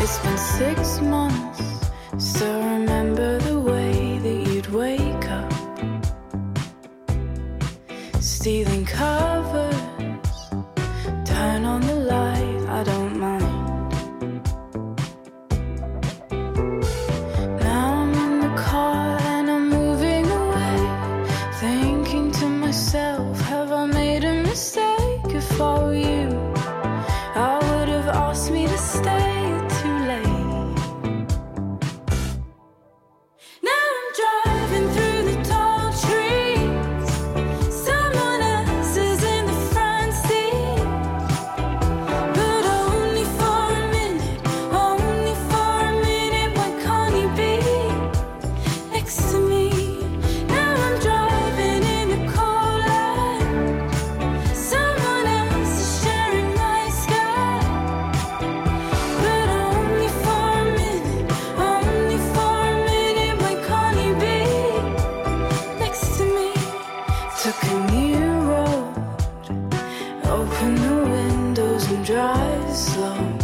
6 months, still remember the way that you'd wake up, stealing covers, turn on the light, I don't mind. Now I'm in the car and I'm moving away, thinking to myself, have I made a mistake? If I were you, I would have asked me to stay. Took a new road, open the windows and drive slow.